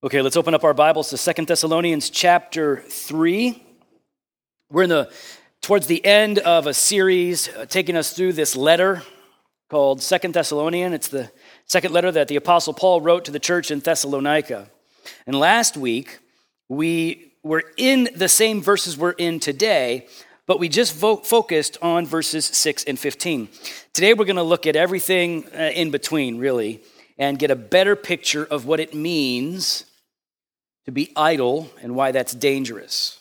Okay, let's open up our Bibles to 2 Thessalonians chapter 3. We're towards the end of a series taking us through this letter called 2 Thessalonians. It's the second letter that the Apostle Paul wrote to the church in Thessalonica. And last week, we were in the same verses we're in today, but we just focused on verses 6 and 15. Today, we're going to look at everything in between, really, and get a better picture of what it means to be idle and why that's dangerous.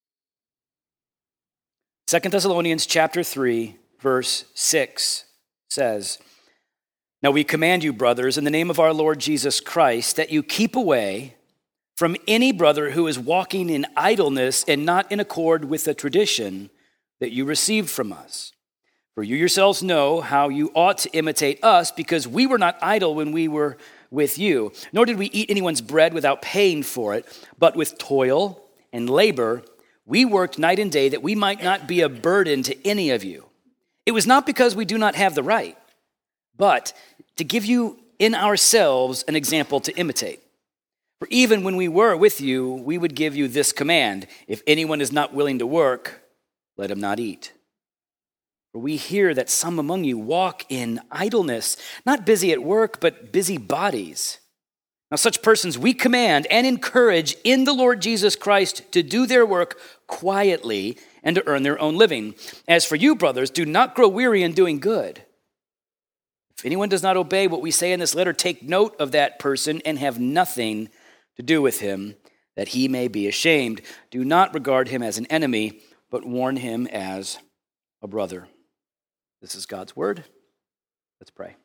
2 Thessalonians chapter 3, verse 6 says, "Now we command you, brothers, in the name of our Lord Jesus Christ, that you keep away from any brother who is walking in idleness and not in accord with the tradition that you received from us. For you yourselves know how you ought to imitate us, because we were not idle when we were with you, nor did we eat anyone's bread without paying for it, but with toil and labor we worked night and day that we might not be a burden to any of you. It was not because we do not have the right, but to give you in ourselves an example to imitate. For even when we were with you, we would give you this command: if anyone is not willing to work, let him not eat. For we hear that some among you walk in idleness, not busy at work, but busy bodies. Now such persons we command and encourage in the Lord Jesus Christ to do their work quietly and to earn their own living. As for you, brothers, do not grow weary in doing good. If anyone does not obey what we say in this letter, take note of that person and have nothing to do with him, that he may be ashamed. Do not regard him as an enemy, but warn him as a brother." This is God's word. Let's pray.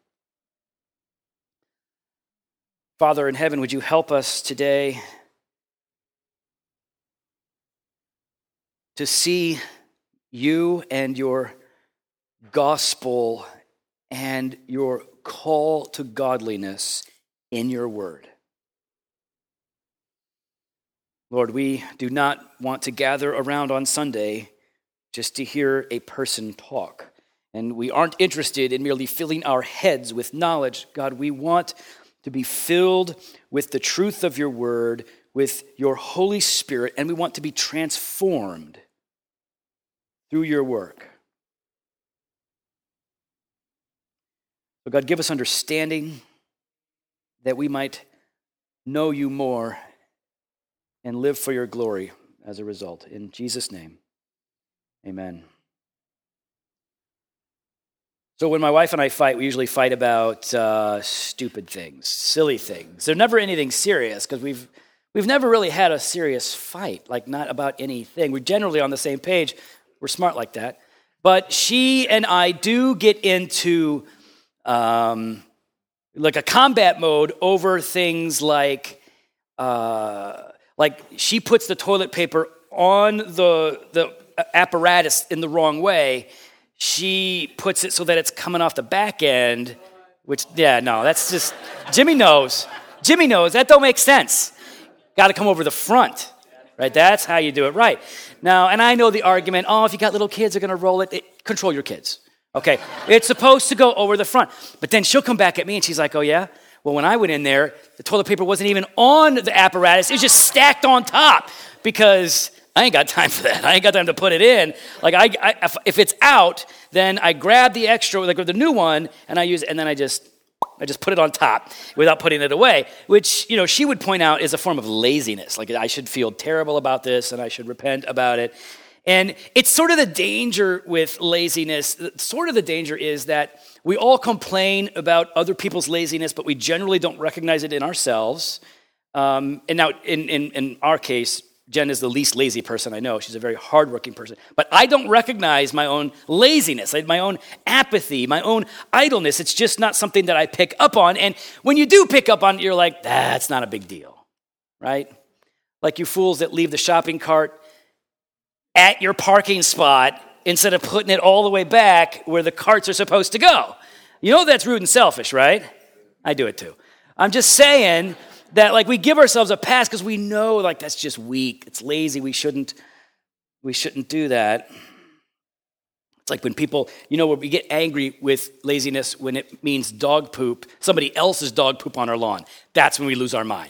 Father in heaven, would you help us today to see you and your gospel and your call to godliness in your word. Lord, we do not want to gather around on Sunday just to hear a person talk. And we aren't interested in merely filling our heads with knowledge. God, we want to be filled with the truth of your word, with your Holy Spirit, and we want to be transformed through your work. So God, give us understanding that we might know you more and live for your glory as a result. In Jesus' name, amen. So when my wife and I fight, we usually fight about stupid things, silly things. They're never anything serious, because we've never really had a serious fight, like not about anything. We're generally on the same page. We're smart like that. But she and I do get into like a combat mode over things like she puts the toilet paper on the apparatus in the wrong way. She puts it so that it's coming off the back end, that's just, Jimmy knows. That don't make sense. Got to come over the front, right? That's how you do it right. Now, and I know the argument, if you got little kids, they're going to roll it. Control your kids, okay? It's supposed to go over the front. But then she'll come back at me and she's like, oh yeah? Well, when I went in there, the toilet paper wasn't even on the apparatus. It was just stacked on top, because I ain't got time for that. I ain't got time to put it in. Like if it's out, then I grab the extra, like the new one, and I use it, and then I just put it on top without putting it away, which, she would point out is a form of laziness. Like I should feel terrible about this and I should repent about it. And it's sort of the danger with laziness. Sort of the danger is that we all complain about other people's laziness, but we generally don't recognize it in ourselves. And now in our case, Jen is the least lazy person I know. She's a very hardworking person. But I don't recognize my own laziness, my own apathy, my own idleness. It's just not something that I pick up on. And when you do pick up on it, you're like, that's not a big deal, right? Like you fools that leave the shopping cart at your parking spot instead of putting it all the way back where the carts are supposed to go. You know that's rude and selfish, right? I do it too. I'm just saying that we give ourselves a pass because we know that's just weak. It's lazy. We shouldn't do that. It's like when people, when we get angry with laziness when it means dog poop, somebody else's dog poop on our lawn. That's when we lose our minds.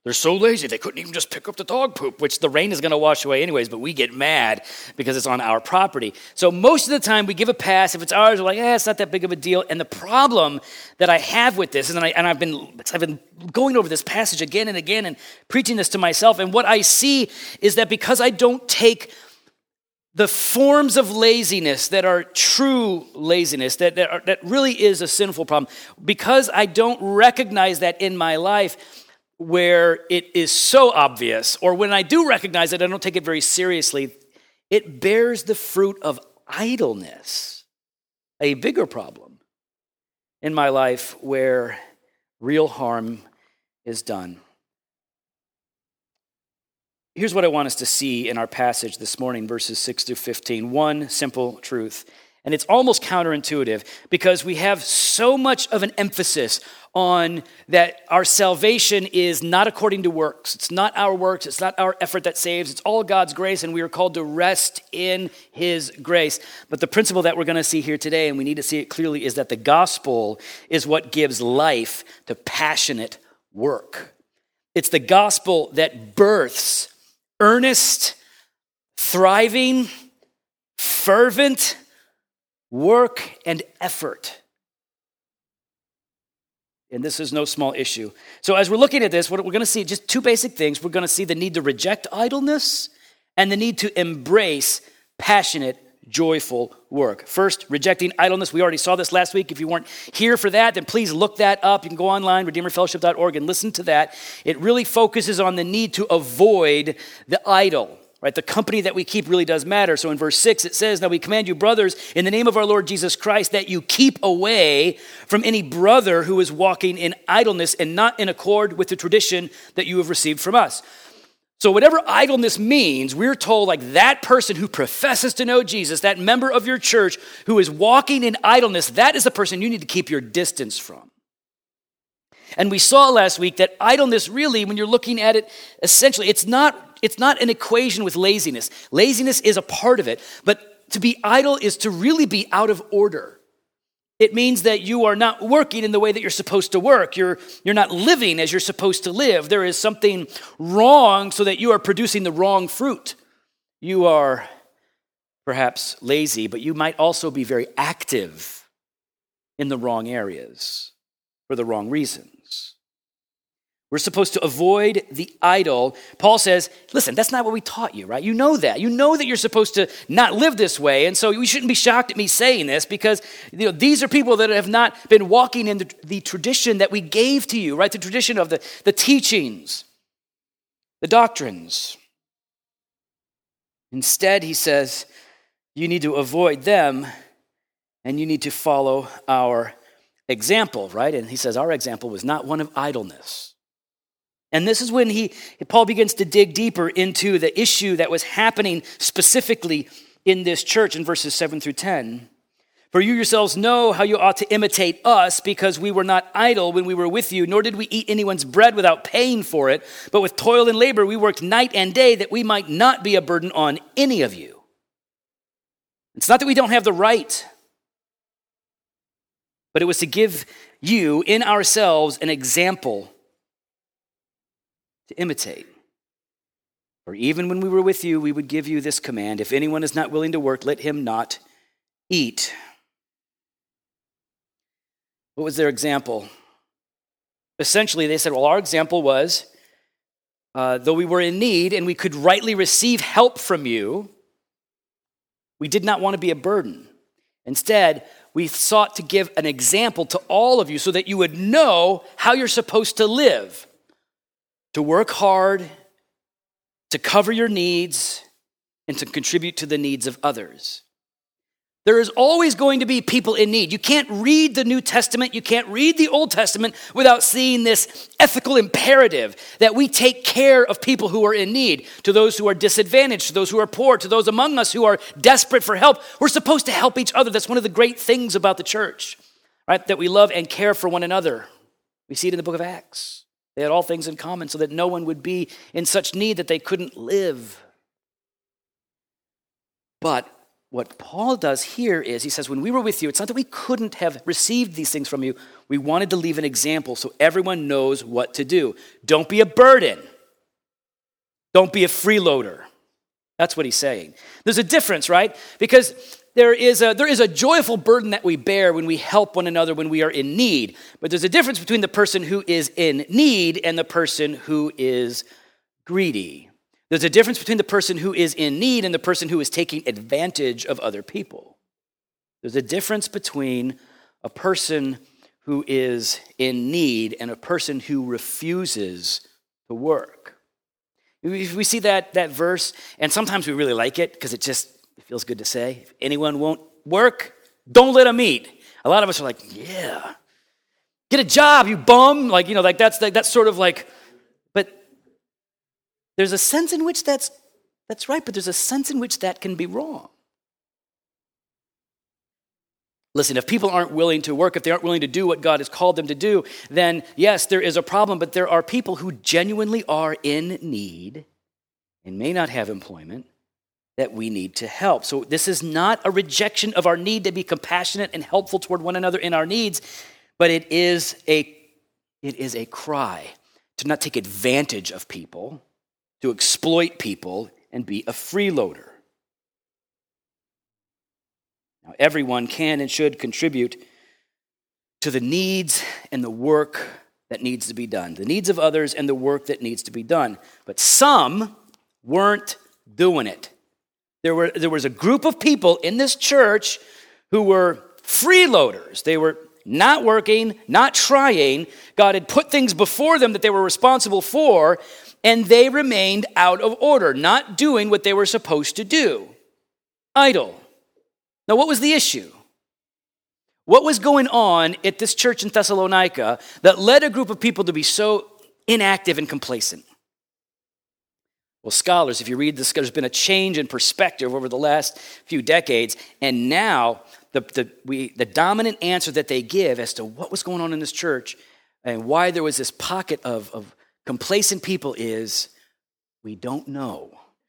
They're so lazy, they couldn't even just pick up the dog poop, which the rain is going to wash away anyways, but we get mad because it's on our property. So most of the time we give a pass. If it's ours, we're like, it's not that big of a deal. And the problem that I have with this, I've been going over this passage again and again and preaching this to myself, and what I see is that because I don't take the forms of laziness that are true laziness, that really is a sinful problem, because I don't recognize that in my life, where it is so obvious, or when I do recognize it, I don't take it very seriously, it bears the fruit of idleness, a bigger problem in my life where real harm is done. Here's what I want us to see in our passage this morning, verses 6 through 15. One simple truth. And it's almost counterintuitive because we have so much of an emphasis on that our salvation is not according to works. It's not our works. It's not our effort that saves. It's all God's grace, and we are called to rest in his grace. But the principle that we're going to see here today, and we need to see it clearly, is that the gospel is what gives life to passionate work. It's the gospel that births earnest, thriving, fervent work and effort. And this is no small issue. So as we're looking at this, what we're going to see just two basic things. We're going to see the need to reject idleness and the need to embrace passionate, joyful work. First, rejecting idleness. We already saw this last week. If you weren't here for that, then please look that up. You can go online, redeemerfellowship.org, and listen to that. It really focuses on the need to avoid the idle. Right, the company that we keep really does matter. So in verse 6, it says, "Now we command you, brothers, in the name of our Lord Jesus Christ, that you keep away from any brother who is walking in idleness and not in accord with the tradition that you have received from us." So whatever idleness means, we're told like that person who professes to know Jesus, that member of your church who is walking in idleness, that is the person you need to keep your distance from. And we saw last week that idleness really, when you're looking at it, essentially, it's not an equation with laziness. Laziness is a part of it, but to be idle is to really be out of order. It means that you are not working in the way that you're supposed to work. You're not living as you're supposed to live. There is something wrong so that you are producing the wrong fruit. You are perhaps lazy, but you might also be very active in the wrong areas for the wrong reasons. We're supposed to avoid the idle. Paul says, listen, that's not what we taught you, right? You know that. You know that you're supposed to not live this way. And so you shouldn't be shocked at me saying this because these are people that have not been walking in the tradition that we gave to you, right? The tradition of the teachings, the doctrines. Instead, he says, you need to avoid them and you need to follow our example, right? And he says our example was not one of idleness. And this is when Paul begins to dig deeper into the issue that was happening specifically in this church in verses 7 through 10. "For you yourselves know how you ought to imitate us, because we were not idle when we were with you, nor did we eat anyone's bread without paying for it. But with toil and labor we worked night and day that we might not be a burden on any of you." It's not that we don't have the right, but it was to give you in ourselves an example to imitate. "For even when we were with you, we would give you this command: if anyone is not willing to work, let him not eat." What was their example? Essentially, they said, well, our example was, though we were in need and we could rightly receive help from you, we did not want to be a burden. Instead, we sought to give an example to all of you so that you would know how you're supposed to live. To work hard, to cover your needs, and to contribute to the needs of others. There is always going to be people in need. You can't read the New Testament, you can't read the Old Testament without seeing this ethical imperative that we take care of people who are in need, to those who are disadvantaged, to those who are poor, to those among us who are desperate for help. We're supposed to help each other. That's one of the great things about the church, right? That we love and care for one another. We see it in the book of Acts. They had all things in common so that no one would be in such need that they couldn't live. But what Paul does here is he says, when we were with you, it's not that we couldn't have received these things from you. We wanted to leave an example so everyone knows what to do. Don't be a burden. Don't be a freeloader. That's what he's saying. There's a difference, right? Because there is a joyful burden that we bear when we help one another when we are in need. But there's a difference between the person who is in need and the person who is greedy. There's a difference between the person who is in need and the person who is taking advantage of other people. There's a difference between a person who is in need and a person who refuses to work. We see that verse, and sometimes we really like it because it feels good to say. If anyone won't work, don't let them eat. A lot of us are like, yeah, get a job, you bum. That's sort of like, but there's a sense in which that's right, but there's a sense in which that can be wrong. Listen, if people aren't willing to work, if they aren't willing to do what God has called them to do, then yes, there is a problem, but there are people who genuinely are in need and may not have employment that we need to help. So this is not a rejection of our need to be compassionate and helpful toward one another in our needs, but it is a cry to not take advantage of people, to exploit people, and be a freeloader. Now, everyone can and should contribute to the needs and the work that needs to be done, the needs of others and the work that needs to be done. But some weren't doing it. There was a group of people in this church who were freeloaders. They were not working, not trying. God had put things before them that they were responsible for, and they remained out of order, not doing what they were supposed to do. Idle. Now, what was the issue? What was going on at this church in Thessalonica that led a group of people to be so inactive and complacent? Well, scholars, if you read this, there's been a change in perspective over the last few decades, and now the dominant answer that they give as to what was going on in this church and why there was this pocket of complacent people is, we don't know.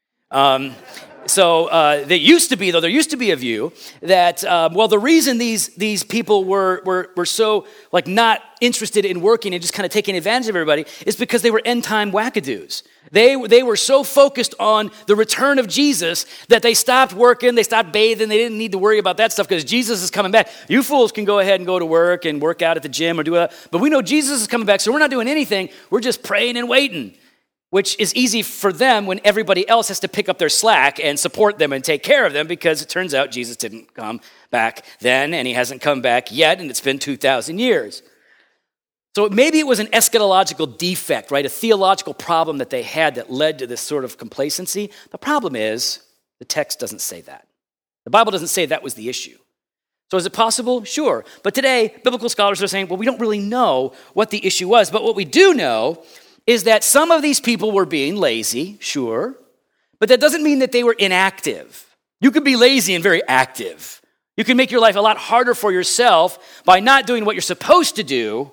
There used to be a view that, the reason these people were so not interested in working and just kind of taking advantage of everybody is because they were end-time wackadoos. They were so focused on the return of Jesus that they stopped working, they stopped bathing, they didn't need to worry about that stuff because Jesus is coming back. You fools can go ahead and go to work and work out at the gym or do that, but we know Jesus is coming back, so we're not doing anything. We're just praying and waiting, which is easy for them when everybody else has to pick up their slack and support them and take care of them because it turns out Jesus didn't come back then and he hasn't come back yet and it's been 2,000 years. So maybe it was an eschatological defect, right? A theological problem that they had that led to this sort of complacency. The problem is the text doesn't say that. The Bible doesn't say that was the issue. So is it possible? Sure. But today, biblical scholars are saying, well, we don't really know what the issue was. But what we do know is that some of these people were being lazy, sure, but that doesn't mean that they were inactive. You could be lazy and very active. You can make your life a lot harder for yourself by not doing what you're supposed to do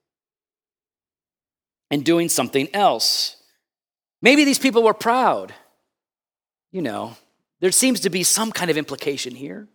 and doing something else. Maybe these people were proud. There seems to be some kind of implication here.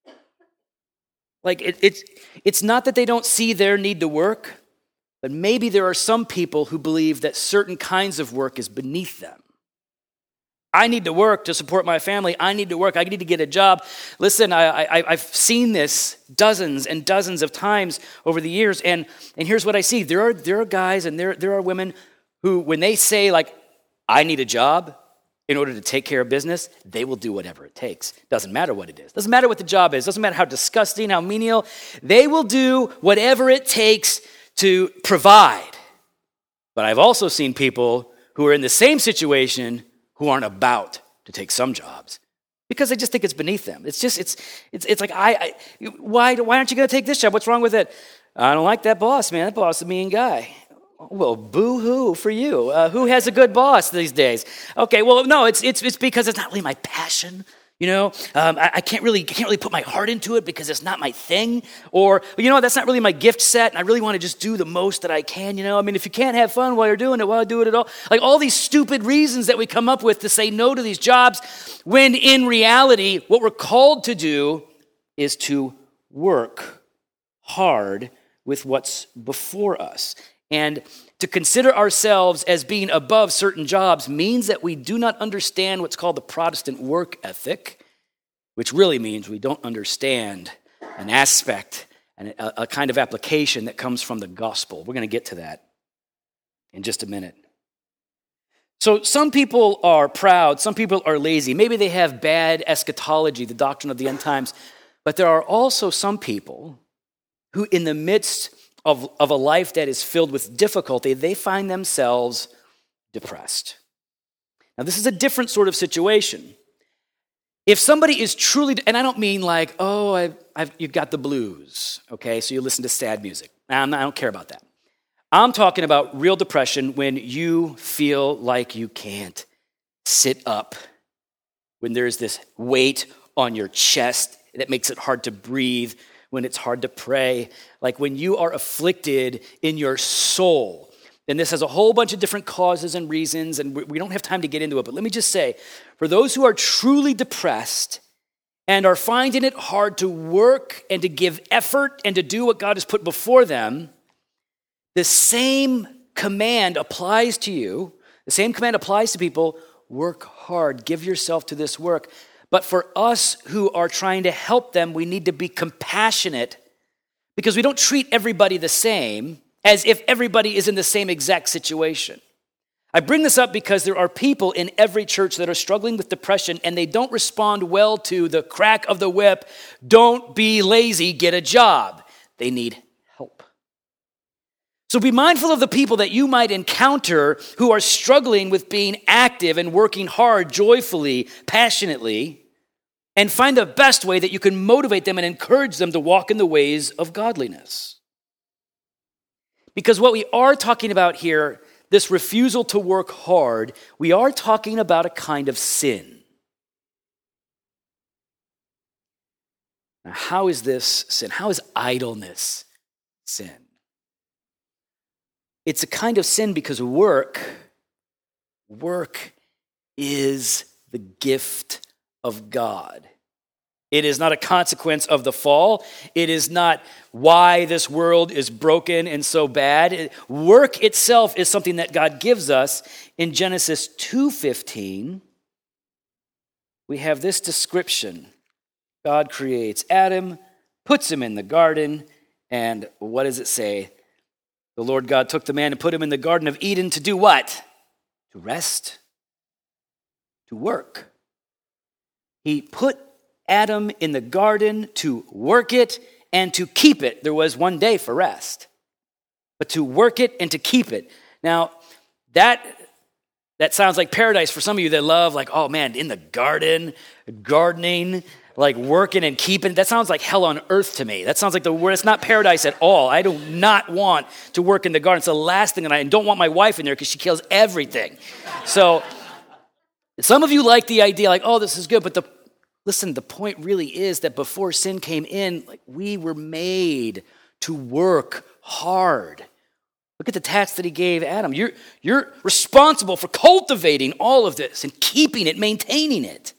It's not that they don't see their need to work, but maybe there are some people who believe that certain kinds of work is beneath them. I need to work to support my family. I need to work. I need to get a job. Listen, I've seen this dozens and dozens of times over the years, and here's what I see. There are guys and there are women who, when they say, I need a job in order to take care of business, they will do whatever it takes. Doesn't matter what it is. Doesn't matter what the job is. Doesn't matter how disgusting, how menial. They will do whatever it takes to provide. But I've also seen people who are in the same situation who aren't about to take some jobs because they just think it's beneath them. It's like, why aren't you going to take this job? What's wrong with it? I don't like that boss, man. That boss is a mean guy. Well, boo-hoo for you. Who has a good boss these days? Okay, well, no, it's because it's not really my passion. I can't really put my heart into it because it's not my thing. Or, that's not really my gift set, and I really want to just do the most that I can, if you can't have fun while you're doing it, why do it at all? Like all these stupid reasons that we come up with to say no to these jobs, when in reality, what we're called to do is to work hard with what's before us. And to consider ourselves as being above certain jobs means that we do not understand what's called the Protestant work ethic, which really means we don't understand an aspect and a kind of application that comes from the gospel. We're going to get to that in just a minute. So some people are proud, some people are lazy. Maybe they have bad eschatology, the doctrine of the end times. But there are also some people who, in the midst of a life that is filled with difficulty, they find themselves depressed. Now, this is a different sort of situation. If somebody is truly, and I don't mean like, you've got the blues, okay, so you listen to sad music. I don't care about that. I'm talking about real depression when you feel like you can't sit up, when there's this weight on your chest that makes it hard to breathe, when it's hard to pray, like when you are afflicted in your soul. And this has a whole bunch of different causes and reasons, and we don't have time to get into it, but let me just say, for those who are truly depressed and are finding it hard to work and to give effort and to do what God has put before them, the same command applies to you. The same command applies to people. Work hard, give yourself to this work. But for us who are trying to help them, we need to be compassionate because we don't treat everybody the same as if everybody is in the same exact situation. I bring this up because there are people in every church that are struggling with depression and they don't respond well to the crack of the whip, don't be lazy, get a job. They need help. So be mindful of the people that you might encounter who are struggling with being active and working hard, joyfully, passionately, and find the best way that you can motivate them and encourage them to walk in the ways of godliness. Because what we are talking about here, this refusal to work hard, we are talking about a kind of sin. Now, how is this sin? How is idleness sin? It's a kind of sin because work is the gift of God. It is not a consequence of the fall. It is not why this world is broken and so bad. Work itself is something that God gives us. In Genesis 2:15, we have this description. God creates Adam, puts him in the garden, and what does it say? The Lord God took the man and put him in the Garden of Eden to do what? To rest, to work. He put Adam in the garden to work it and to keep it. There was one day for rest, but to work it and to keep it. Now, that sounds like paradise for some of you that love, like, oh man, in the garden, gardening, like working and keeping. That sounds like hell on earth to me. That sounds like the word. It's not paradise at all. I do not want to work in the garden. It's the last thing that I don't want my wife in there because she kills everything. So some of you like the idea, like, oh, this is good. But the point really is that before sin came in, like, we were made to work hard. Look at the task that he gave Adam. You're responsible for cultivating all of this and keeping it, maintaining it.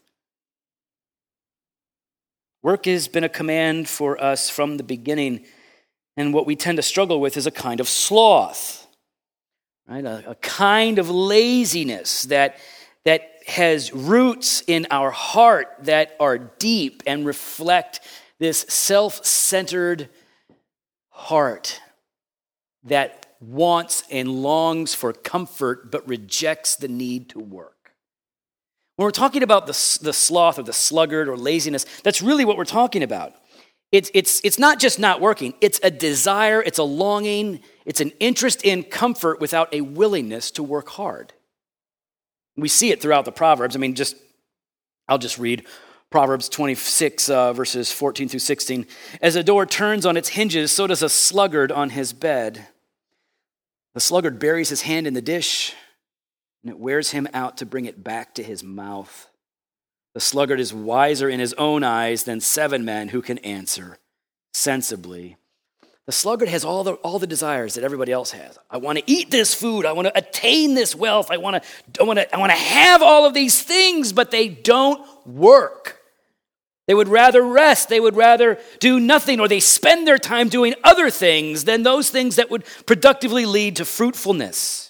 Work has been a command for us from the beginning, and what we tend to struggle with is a kind of sloth, right? A kind of laziness that has roots in our heart that are deep and reflect this self-centered heart that wants and longs for comfort but rejects the need to work. When we're talking about the sloth or the sluggard or laziness, that's really what we're talking about. It's not just not working. It's a desire, it's a longing, it's an interest in comfort without a willingness to work hard. We see it throughout the Proverbs. I'll just read Proverbs 26, verses 14 through 16. As a door turns on its hinges, so does a sluggard on his bed. The sluggard buries his hand in the dish, and it wears him out to bring it back to his mouth. The sluggard is wiser in his own eyes than 7 men who can answer sensibly. The sluggard has all the desires that everybody else has. I want to eat this food. I want to attain this wealth. I want to have all of these things, but they don't work. They would rather rest. They would rather do nothing, or they spend their time doing other things than those things that would productively lead to fruitfulness.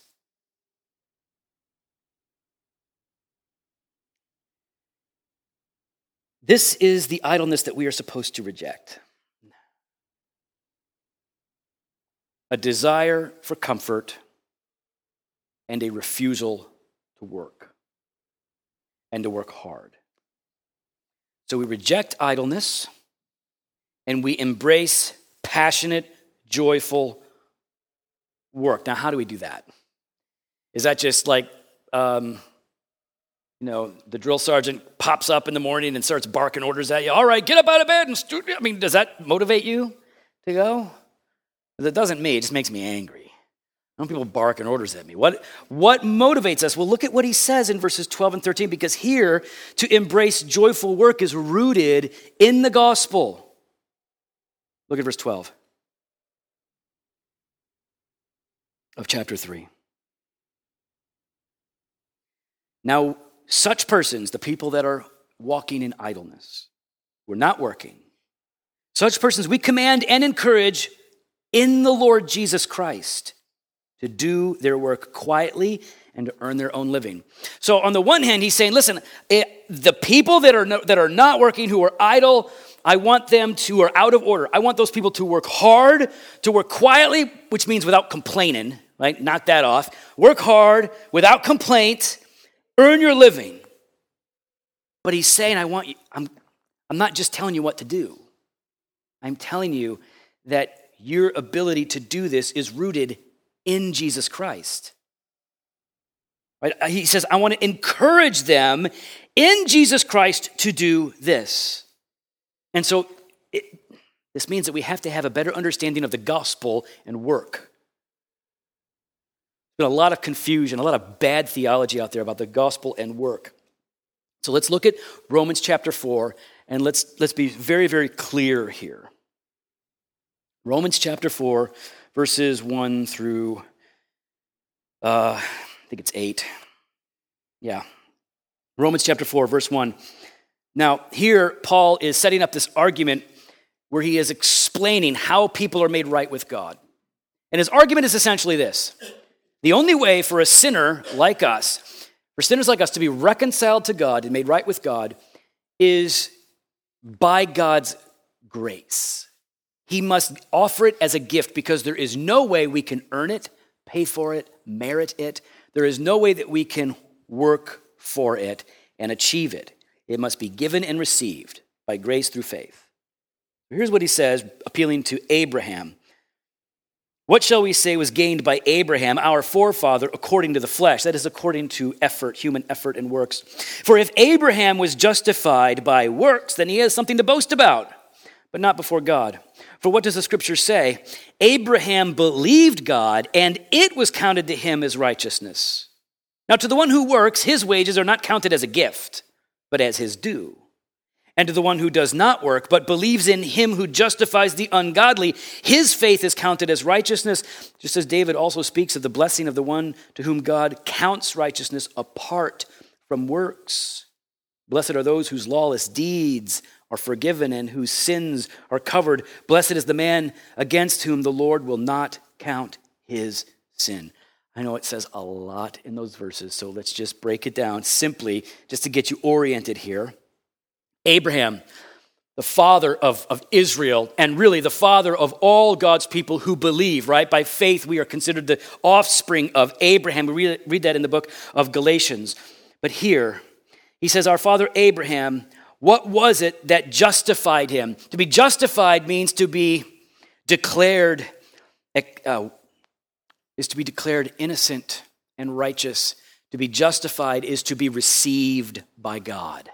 This is the idleness that we are supposed to reject. A desire for comfort and a refusal to work and to work hard. So we reject idleness and we embrace passionate, joyful work. Now, how do we do that? Is that just like, the drill sergeant pops up in the morning and starts barking orders at you? All right, get up out of bed and does that motivate you to go? That doesn't me. It just makes me angry. I don't people barking orders at me. What motivates us? Well, look at what he says in verses 12 and 13, because here to embrace joyful work is rooted in the gospel. Look at verse 12 of chapter 3. Now, such persons, the people that are walking in idleness, we're not working. Such persons we command and encourage in the Lord Jesus Christ to do their work quietly and to earn their own living. So on the one hand, he's saying, listen, the people that are not working, who are idle, I want them to are out of order. I want those people to work hard, to work quietly, which means without complaining, right? Knock that off. Work hard without complaint. Earn your living. But he's saying, I'm not just telling you what to do. I'm telling you that your ability to do this is rooted in Jesus Christ. Right? He says, I want to encourage them in Jesus Christ to do this. And so this means that we have to have a better understanding of the gospel and work. There's been a lot of confusion, a lot of bad theology out there about the gospel and work. So let's look at Romans chapter 4, and let's be very, very clear here. Romans chapter 4, verses 1 through, I think it's 8. Yeah. Romans chapter 4, verse 1. Now, here Paul is setting up this argument where he is explaining how people are made right with God. And his argument is essentially this. The only way for a sinner like us, for sinners like us to be reconciled to God and made right with God is by God's grace. He must offer it as a gift because there is no way we can earn it, pay for it, merit it. There is no way that we can work for it and achieve it. It must be given and received by grace through faith. Here's what he says, appealing to Abraham. What shall we say was gained by Abraham, our forefather, according to the flesh? That is, according to effort, human effort and works. For if Abraham was justified by works, then he has something to boast about, but not before God. For what does the scripture say? Abraham believed God, and it was counted to him as righteousness. Now, to the one who works, his wages are not counted as a gift, but as his due. And to the one who does not work, but believes in him who justifies the ungodly, his faith is counted as righteousness, just as David also speaks of the blessing of the one to whom God counts righteousness apart from works. Blessed are those whose lawless deeds are forgiven and whose sins are covered. Blessed is the man against whom the Lord will not count his sin. I know it says a lot in those verses, so let's just break it down simply just to get you oriented here. Abraham, the father of Israel, and really the father of all God's people who believe, right? By faith, we are considered the offspring of Abraham. We read that in the book of Galatians. But here, he says, our father Abraham, what was it that justified him? To be justified means to be declared, is to be declared innocent and righteous. To be justified is to be received by God.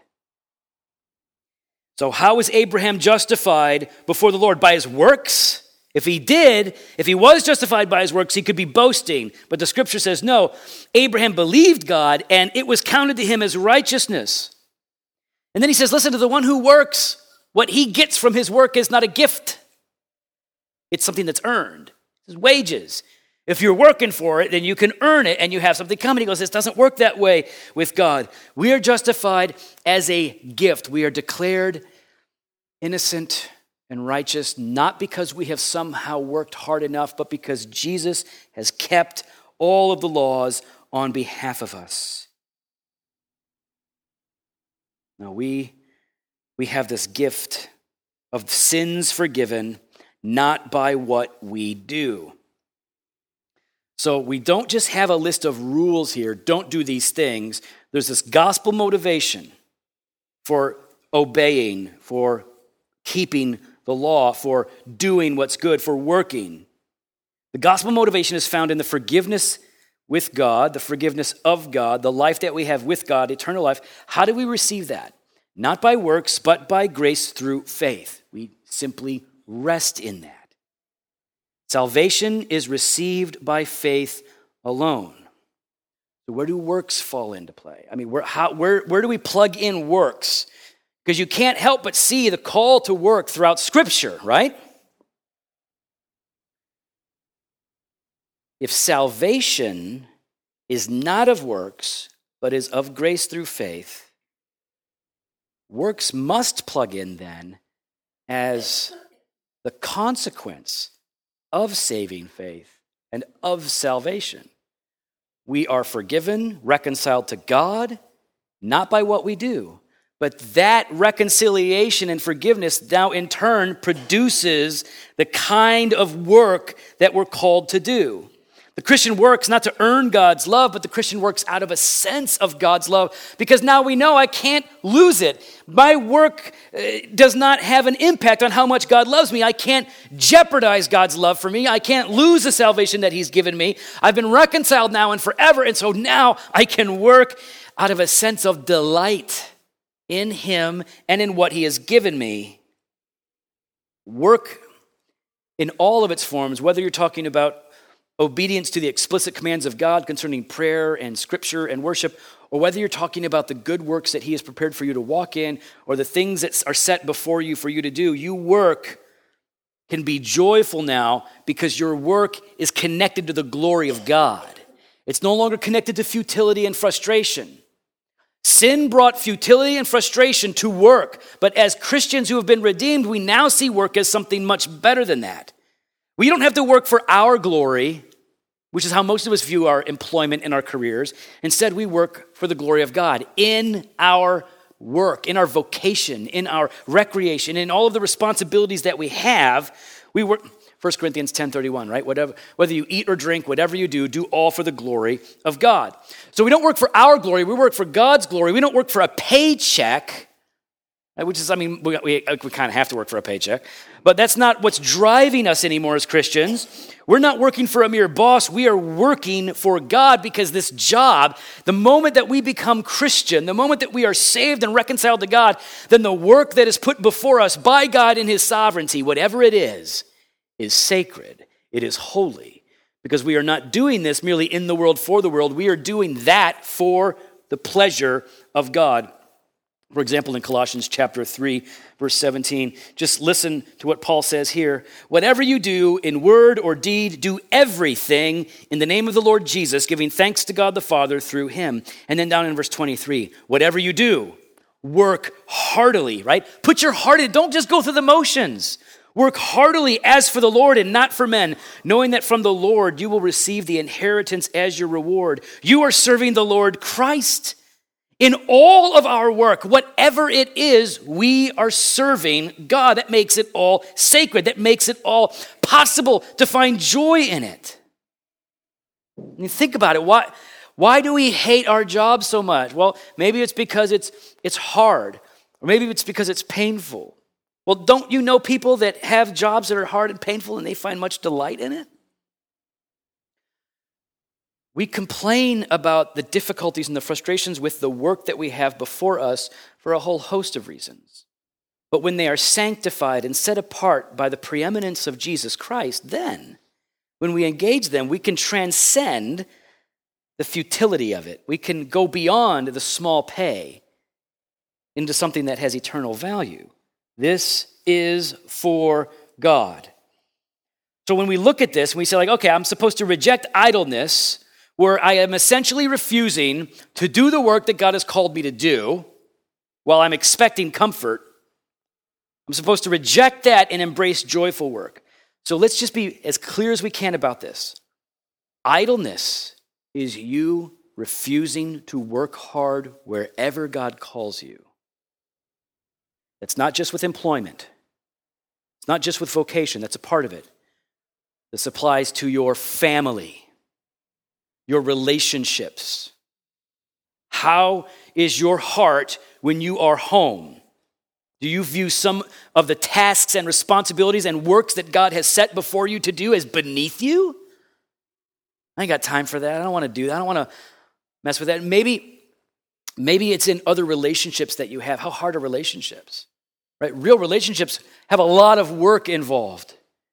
So how was Abraham justified before the Lord? By his works? If he was justified by his works, he could be boasting. But the scripture says, no, Abraham believed God, and it was counted to him as righteousness. And then he says, listen, to the one who works, what he gets from his work is not a gift. It's something that's earned. It's wages. If you're working for it, then you can earn it and you have something coming. He goes, this doesn't work that way with God. We are justified as a gift. We are declared innocent and righteous, not because we have somehow worked hard enough, but because Jesus has kept all of the laws on behalf of us. Now we have this gift of sins forgiven, not by what we do. So we don't just have a list of rules here, don't do these things. There's this gospel motivation for obeying, for keeping the law, for doing what's good, for working. The gospel motivation is found in the forgiveness with God, the forgiveness of God, the life that we have with God, eternal life. How do we receive that? Not by works, but by grace through faith. We simply rest in that. Salvation is received by faith alone. So where do works fall into play? I mean, where do we plug in works? Because you can't help but see the call to work throughout Scripture, right? If salvation is not of works, but is of grace through faith, works must plug in then as the consequence of saving faith and of salvation. We are forgiven, reconciled to God, not by what we do, but that reconciliation and forgiveness now in turn produces the kind of work that we're called to do. The Christian works not to earn God's love, but the Christian works out of a sense of God's love, because now we know I can't lose it. My work does not have an impact on how much God loves me. I can't jeopardize God's love for me. I can't lose the salvation that he's given me. I've been reconciled now and forever, and so now I can work out of a sense of delight in him and in what he has given me. Work in all of its forms, whether you're talking about obedience to the explicit commands of God concerning prayer and scripture and worship, or whether you're talking about the good works that he has prepared for you to walk in, or the things that are set before you for you to do, you work can be joyful now because your work is connected to the glory of God. It's no longer connected to futility and frustration. Sin brought futility and frustration to work, but as Christians who have been redeemed, we now see work as something much better than that. We don't have to work for our glory, which is how most of us view our employment and our careers. Instead, we work for the glory of God in our work, in our vocation, in our recreation, in all of the responsibilities that we have. We work, 1 Corinthians 10:31, right? Whether you eat or drink, whatever you do all for the glory of God. So we don't work for our glory, we work for God's glory. We don't work for a paycheck, which is, we kind of have to work for a paycheck. But that's not what's driving us anymore as Christians. We're not working for a mere boss. We are working for God, because this job, the moment that we become Christian, the moment that we are saved and reconciled to God, then the work that is put before us by God in his sovereignty, whatever it is sacred. It is holy, because we are not doing this merely in the world for the world. We are doing that for the pleasure of God. For example, in Colossians chapter 3, verse 17, just listen to what Paul says here. Whatever you do in word or deed, do everything in the name of the Lord Jesus, giving thanks to God the Father through him. And then down in verse 23, whatever you do, work heartily, right? Put your heart in. Don't just go through the motions. Work heartily as for the Lord and not for men, knowing that from the Lord you will receive the inheritance as your reward. You are serving the Lord Christ. In all of our work, whatever it is, we are serving God. That makes it all sacred. That makes it all possible to find joy in it. And you think about it. Why do we hate our job so much? Well, maybe it's because it's hard. Or maybe it's because it's painful. Well, don't you know people that have jobs that are hard and painful and they find much delight in it? We complain about the difficulties and the frustrations with the work that we have before us for a whole host of reasons. But when they are sanctified and set apart by the preeminence of Jesus Christ, then when we engage them, we can transcend the futility of it. We can go beyond the small pay into something that has eternal value. This is for God. So when we look at this, we say like, okay, I'm supposed to reject idleness, where I am essentially refusing to do the work that God has called me to do while I'm expecting comfort. I'm supposed to reject that and embrace joyful work. So let's just be as clear as we can about this. Idleness is you refusing to work hard wherever God calls you. It's not just with employment. It's not just with vocation. That's a part of it. This applies to your family, your relationships. How is your heart when you are home? Do you view some of the tasks and responsibilities and works that God has set before you to do as beneath you? I ain't got time for that. I don't want to do that. I don't want to mess with that. Maybe it's in other relationships that you have. How hard are relationships? Right? Real relationships have a lot of work involved.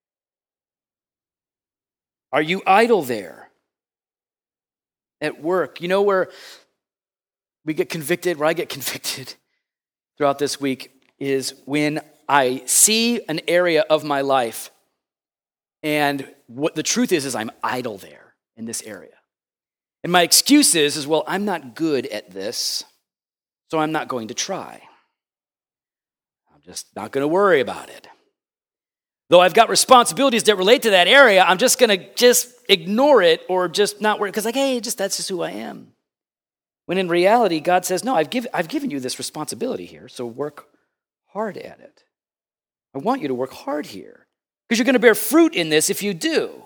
Are you idle there? At work, you know where we get convicted, where I get convicted throughout this week is when I see an area of my life and what the truth is I'm idle there in this area. And my excuse is, well, I'm not good at this, so I'm not going to try. I'm just not going to worry about it. Though I've got responsibilities that relate to that area, I'm just going to just ignore it or just not worry because hey, that's just who I am. When in reality, God says, no, I've given you this responsibility here, so work hard at it. I want you to work hard here because you're going to bear fruit in this if you do.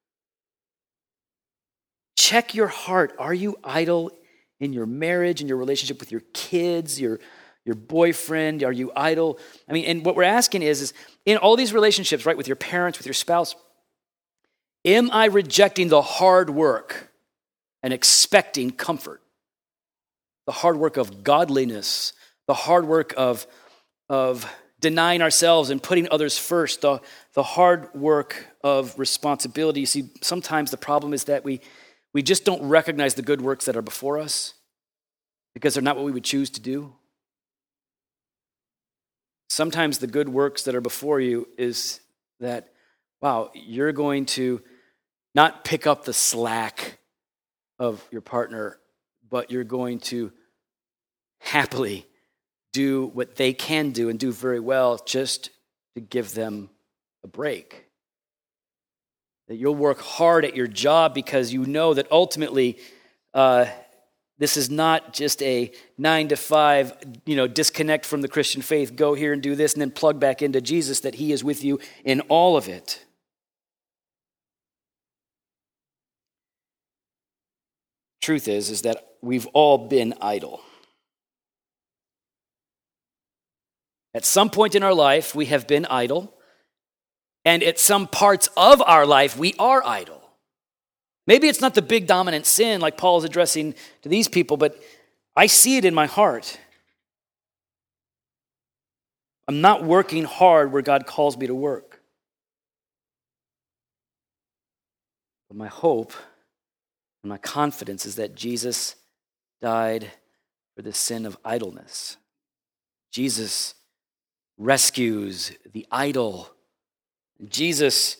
Check your heart. Are you idle in your marriage, in your relationship with your kids, your boyfriend? Are you idle? I mean, and what we're asking is in all these relationships, right, with your parents, with your spouse, am I rejecting the hard work and expecting comfort? The hard work of godliness, the hard work of denying ourselves and putting others first, the hard work of responsibility. You see, sometimes the problem is that we just don't recognize the good works that are before us because they're not what we would choose to do. Sometimes the good works that are before you is that, wow, you're going to not pick up the slack of your partner, but you're going to happily do what they can do and do very well just to give them a break. That you'll work hard at your job because you know that ultimately this is not just a 9-to-5, disconnect from the Christian faith, go here and do this and then plug back into Jesus, that he is with you in all of it. Truth is that we've all been idle. At some point in our life, we have been idle. And at some parts of our life, we are idle. Maybe it's not the big dominant sin like Paul is addressing to these people, but I see it in my heart. I'm not working hard where God calls me to work. But my hope and my confidence is that Jesus died for the sin of idleness. Jesus rescues the idle. Jesus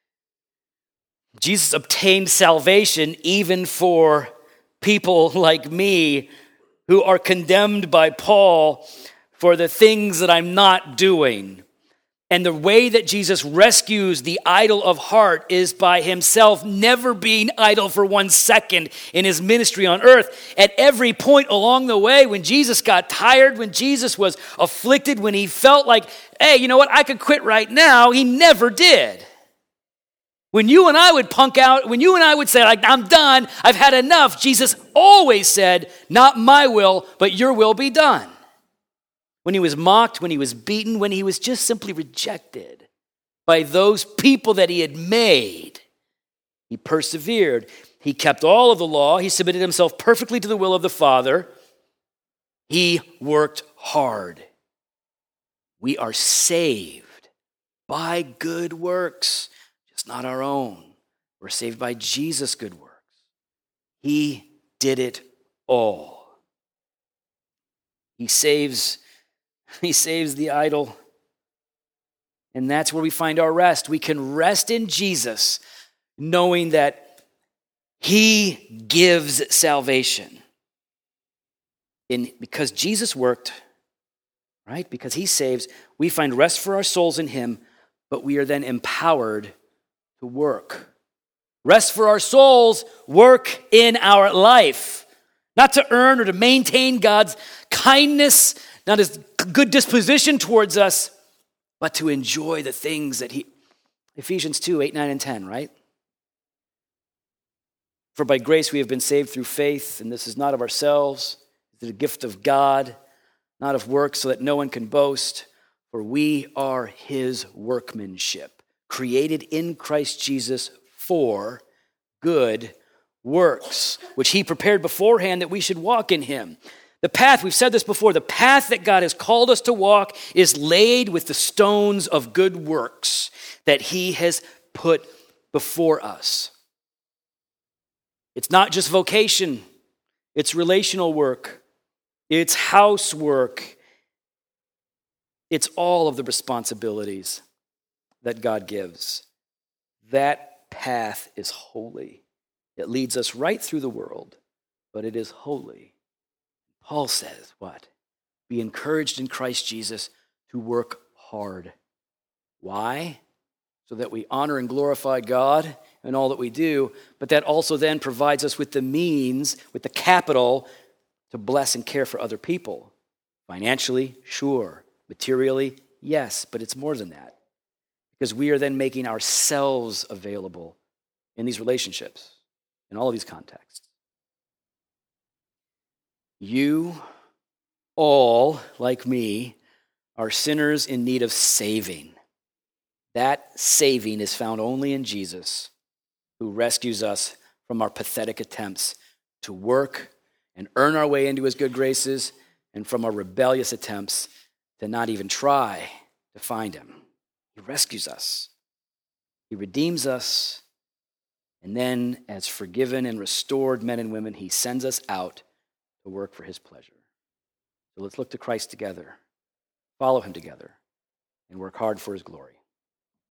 obtained salvation even for people like me who are condemned by Paul for the things that I'm not doing. And the way that Jesus rescues the idle of heart is by himself never being idle for 1 second in his ministry on earth. At every point along the way, when Jesus got tired, when Jesus was afflicted, when he felt like, hey, you know what, I could quit right now, he never did. When you and I would punk out, when you and I would say, like, I'm done, I've had enough, Jesus always said, not my will, but your will be done. When he was mocked, when he was beaten, when he was just simply rejected by those people that he had made, he persevered. He kept all of the law. He submitted himself perfectly to the will of the Father. He worked hard. We are saved by good works, just not our own. We're saved by Jesus' good works. He did it all. He saves He saves the idle. And that's where we find our rest. We can rest in Jesus, knowing that he gives salvation. Because Jesus worked, right? Because he saves, we find rest for our souls in him, but we are then empowered to work. Rest for our souls, work in our life. Not to earn or to maintain God's kindness, not his good disposition towards us, but to enjoy the things that Ephesians 2, 8, 9, and 10, right? For by grace we have been saved through faith, and this is not of ourselves, it is a gift of God, not of works, so that no one can boast. For we are his workmanship, created in Christ Jesus for good works, which he prepared beforehand that we should walk in him. The path, we've said this before, the path that God has called us to walk is laid with the stones of good works that he has put before us. It's not just vocation, it's relational work, it's housework, it's all of the responsibilities that God gives. That path is holy. It leads us right through the world, but it is holy. Paul says, what? Be encouraged in Christ Jesus to work hard. Why? So that we honor and glorify God in all that we do, but that also then provides us with the means, with the capital, to bless and care for other people. Financially, sure. Materially, yes, but it's more than that. Because we are then making ourselves available in these relationships, in all of these contexts. You all, like me, are sinners in need of saving. That saving is found only in Jesus, who rescues us from our pathetic attempts to work and earn our way into his good graces, and from our rebellious attempts to not even try to find him. He rescues us. He redeems us. And then, as forgiven and restored men and women, he sends us out to work for his pleasure. So let's look to Christ together, follow him together, and work hard for his glory.